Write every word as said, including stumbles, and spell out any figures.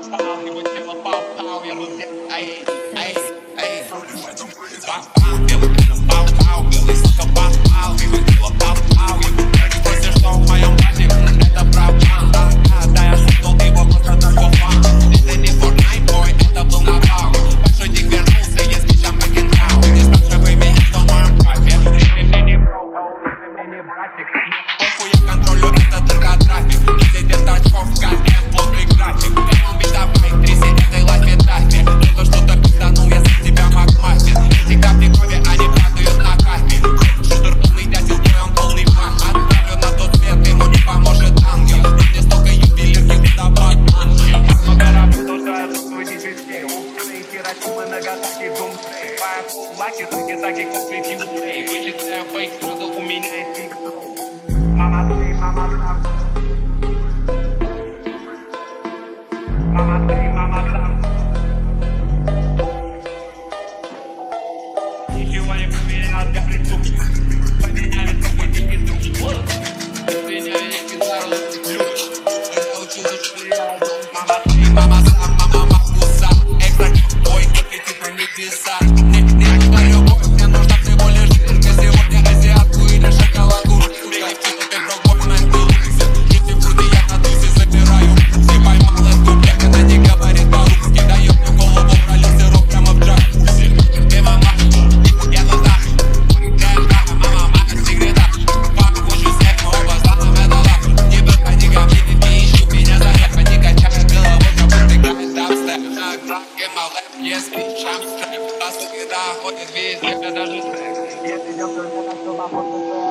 пау, его тело пау-пау, я был где, ай, ай, ай. Пау-пау, белый тело пау-пау, белый сука пау-пау, его тело пау-пау, я был где, после что в моем базе, это правда. Да, я создал его просто так for fun. Это не Fortnite, бой, это был навал. Большой дик вернулся, есть мечам покидал. Не спрашивай меня, что в моем папе. Ты мне не бро, ты мне не братик. Похуй, я контролю этот трафик. Президент очков, КМ, плотный график. Эмоби, давай, тряси этой лайфе трафик. Кто-то что-то пизданул, я за тебя макмастер. Эти капли крови, они падают на капе. Шутер полный дятел, бой, он полный план. Отправлю на тот свет, ему не поможет ангел. Мне столько ювелирки, куда батманчик. Много работу, что я тут сводить везде. Укрытие, Хиросима, Нагасаки, Думсей. Фаерфул, Лаки, Сагисаки, Конфликти, Луэй. Вычисляю фейк, сразу у меня есть фикс. Mama say, mama love. Mama say, mama love. Ничего не поменялось, я притук. Поменяли только деньги друг. Меня веки заросли ключ. Я учился, что я дом. Mama say, mama love, mama макуса. Экстра бой, только типа небеса. Не, не, на любовь, мне нужна всего лишь жирка. Сегодня азиатку или шоколадку. Если шам стрэп, по сути, да, ходит везде, даже стрэп. Если идёт, то не так, что похож на